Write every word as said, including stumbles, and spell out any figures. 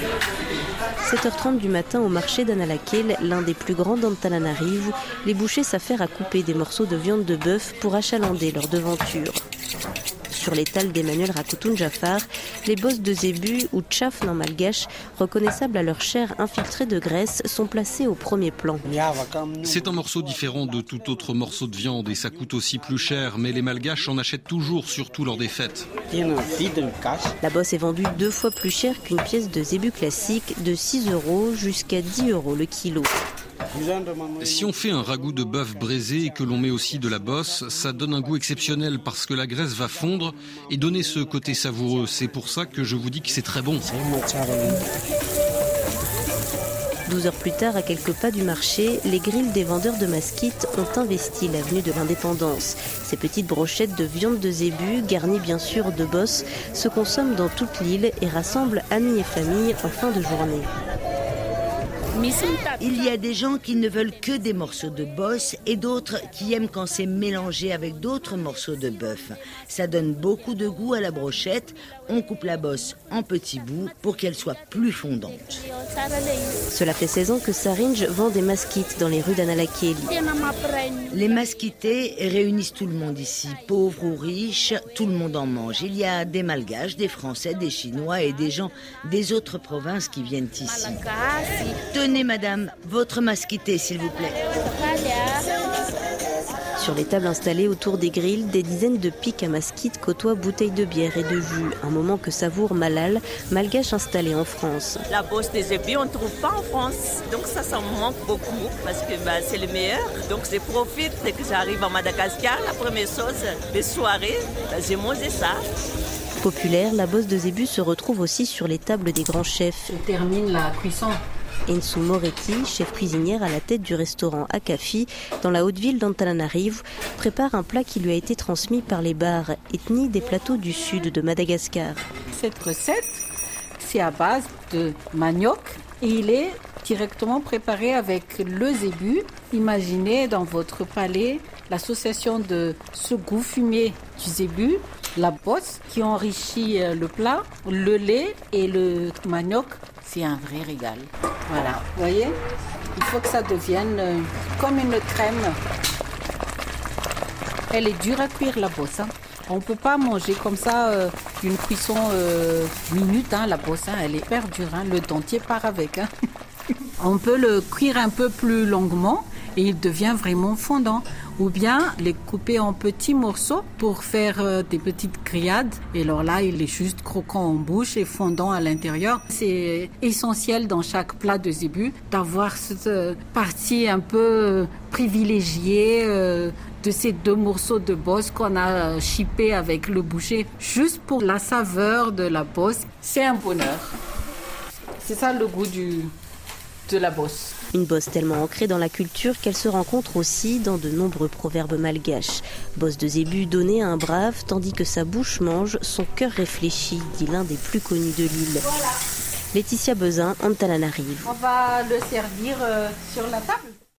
sept heures trente du matin au marché d'Analakel, l'un des plus grands d'Antananarivo, les bouchers s'affairent à couper des morceaux de viande de bœuf pour achalander leur devanture. Sur l'étal d'Emmanuel Rakoutoun Jafar, les bosses de zébu ou tchaf en malgache, reconnaissables à leur chair infiltrée de graisse, sont placés au premier plan. C'est un morceau différent de tout autre morceau de viande et ça coûte aussi plus cher, mais les malgaches en achètent toujours, surtout lors des fêtes. La bosse est vendue deux fois plus cher qu'une pièce de zébu classique, de six euros jusqu'à dix euros le kilo. Si on fait un ragoût de bœuf braisé et que l'on met aussi de la bosse, ça donne un goût exceptionnel parce que la graisse va fondre et donner ce côté savoureux. C'est pour ça que je vous dis que c'est très bon. douze heures plus tard, à quelques pas du marché, les grilles des vendeurs de masquites ont investi l'avenue de l'Indépendance. Ces petites brochettes de viande de zébu, garnies bien sûr de bosse, se consomment dans toute l'île et rassemblent amis et familles en fin de journée. Il y a des gens qui ne veulent que des morceaux de bosse et d'autres qui aiment quand c'est mélangé avec d'autres morceaux de bœuf. Ça donne beaucoup de goût à la brochette. On coupe la bosse en petits bouts pour qu'elle soit plus fondante. Cela fait seize ans que Sarinj vend des masquites dans les rues d'Analakel. Les masquités réunissent tout le monde ici, pauvres ou riches, tout le monde en mange. Il y a des Malgaches, des Français, des Chinois et des gens des autres provinces qui viennent ici. Tenez madame, votre masquité s'il vous plaît. Sur les tables installées autour des grilles, des dizaines de pics à masquites côtoient bouteilles de bière et de jus. Un moment que savoure Malal, malgache installé en France. La bosse des zébus, on ne trouve pas en France. Donc ça, ça me manque beaucoup parce que bah, c'est le meilleur. Donc je profite dès que j'arrive à Madagascar. La première chose, les soirées, bah, j'ai mangé ça. Populaire, la bosse de zébu se retrouve aussi sur les tables des grands chefs. Je termine la cuisson. Ensou Moretti, chef cuisinière à la tête du restaurant Akafi, dans la haute ville d'Antananarivo, prépare un plat qui lui a été transmis par les Bar, ethnie des plateaux du sud de Madagascar. Cette recette, c'est à base de manioc et il est directement préparé avec le zébu. Imaginez dans votre palais l'association de ce goût fumé du zébu, la bosse qui enrichit le plat, le lait et le manioc. C'est un vrai régal. Voilà, vous voyez, il faut que ça devienne euh, comme une crème. Elle est dure à cuire la bosse. Hein. On ne peut pas manger comme ça euh, une cuisson euh, minute. Hein, la bosse, hein, elle est hyper dure. Hein, le dentier part avec. Hein. On peut le cuire un peu plus longuement et il devient vraiment fondant. Ou bien les couper en petits morceaux pour faire euh, des petites grillades. Et alors là, il est juste croquant en bouche et fondant à l'intérieur. C'est essentiel dans chaque plat de zébu d'avoir cette euh, partie un peu euh, privilégiée euh, de ces deux morceaux de bosse qu'on a chippés avec le boucher. Juste pour la saveur de la bosse, c'est un bonheur. C'est ça le goût du, de la bosse. Une bosse tellement ancrée dans la culture qu'elle se rencontre aussi dans de nombreux proverbes malgaches. Bosse de zébu donnée à un brave, tandis que sa bouche mange, son cœur réfléchit, dit l'un des plus connus de l'île. Voilà. Laetitia Bezin, Antananarivo. On va le servir euh, sur la table.